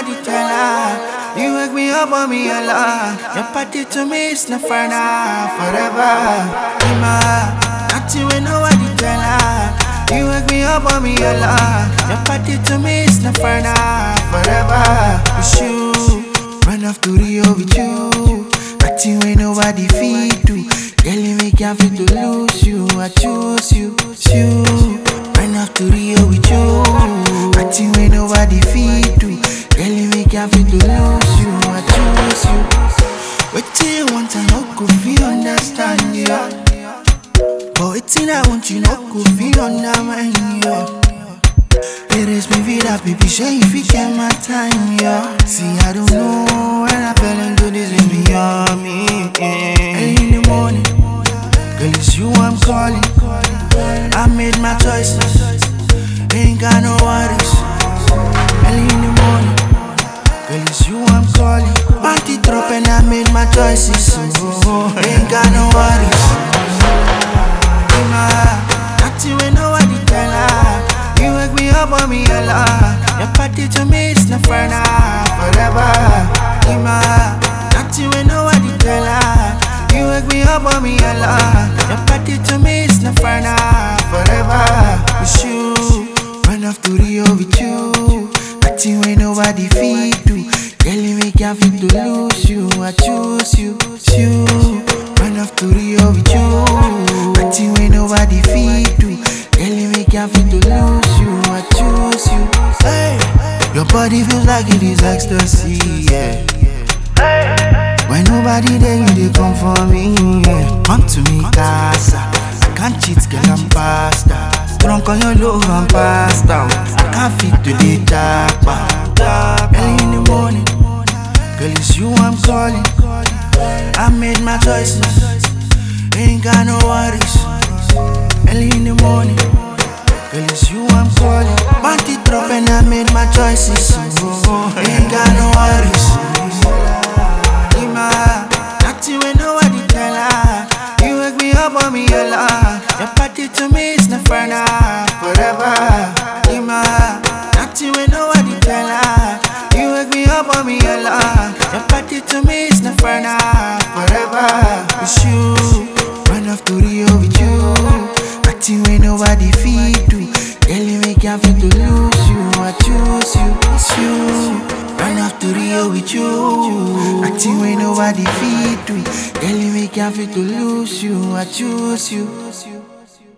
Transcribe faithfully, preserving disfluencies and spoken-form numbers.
nobody tell her. You wake me up on me a lot. Your party to me is not for now, forever. In my heart, nothing when nobody tell her. You wake me up on me a lot. Your party to me is not for now, forever. With you, run off to Rio with you. Nothing when nobody feed do. Girl, you make me feel to lose you. I choose you, you. Run off to Rio with you. Nothing when nobody feed do. Girl, you make me feel to lose you. I choose you. What do you want? I no go feel understand you. But waiting I want you no go feel undermine you. It is me vida, baby, sure if you get my time, yeah. See, I don't know when I fell into this, it's beyond me, yeah. Early in the morning, girl, it's you I'm calling. I made my choices, ain't got no worries. Early in the morning, girl, it's you I'm calling. Party drop and I made my choices, oh, ain't got no worries. In my heart, nothing when nobody tell her. You wake me up on me a lot. Your party to me is not for now, forever. In my heart, nothing when nobody tell her. You wake me up on me a lot. Your party to me is not for now, forever. With you, run off to Rio with you. Nothing when nobody feed do. Girl, you make me feel to lose you. I choose you, you. Run off to Rio with you. Nothing when nobody feed do. Girl, you make me feel to lose you. I choose you. Hey, your body feels like it is ecstasy, yeah. When nobody there, you they come for me, yeah. Come to me, casa. I can't cheat, girl, I'm past that. Drunk on your love, I'm past out. I can't fit to the top. Early in the morning, girl, it's you I'm calling. I made my choices, ain't got no worries. Early in the morning, girl, it's you I'm calling. Party drop and I made my choices, oh, ain't got no worries. In my heart, nothing when nobody tell her. You wake me up on me a lot. Your party to me is not for now, forever. In my heart, nothing when nobody tell her. You wake me up on me a lot. Your party to me is not for now, forever. With you, run off to Rio with you. Nothing when nobody feed do. Girl, you make me feel to lose you. I choose you, it's you. Run off to Rio with you. Nothing when nobody feed do. Girl, you make me feel to lose you. I choose you.